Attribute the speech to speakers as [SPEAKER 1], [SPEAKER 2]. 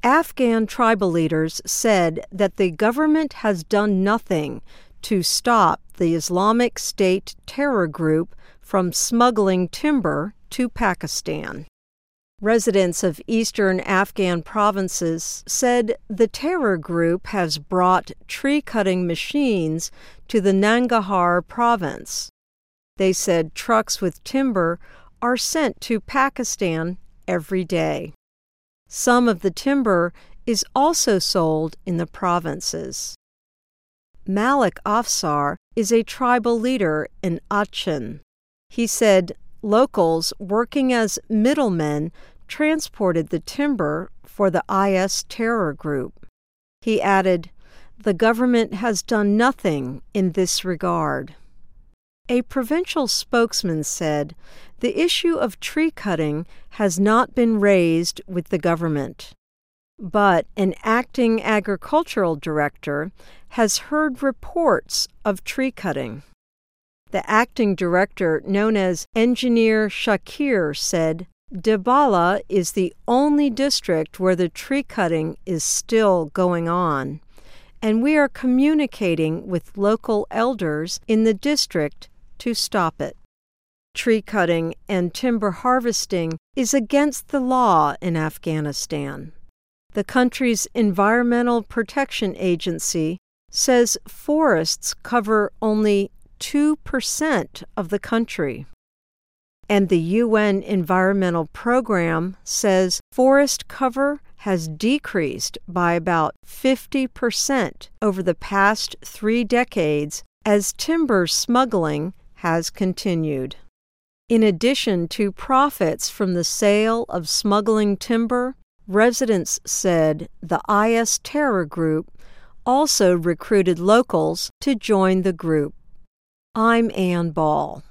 [SPEAKER 1] Afghan tribal leaders said that the government has done nothing to stop the Islamic State terror group from smuggling timber to Pakistan. Residents of eastern Afghan provinces said the terror group has brought tree-cutting machines to the Nangarhar province. They said trucks with timber are sent to Pakistan every day. Some of the timber is also sold in the provinces. Malik Afsar is a tribal leader in Achin. He said locals working as middlemen transported the timber for the IS terror group. He added, "The government has done nothing in this regard." A provincial spokesman said the issue of tree cutting has not been raised with the government, but an acting agricultural director has heard reports of tree cutting. The acting director, known as Engineer Shakir, said, Dibala is the only district where the tree cutting is still going on, and we are communicating with local elders in the district to stop it. Tree cutting and timber harvesting is against the law in Afghanistan. The country's Environmental Protection Agency says forests cover only 2% of the country. And the UN Environmental Program says forest cover has decreased by about 50% over the past 3 decades as timber smuggling has continued. In addition to profits from the sale of smuggling timber, residents said the IS terror group also recruited locals to join the group. I'm Ann Ball.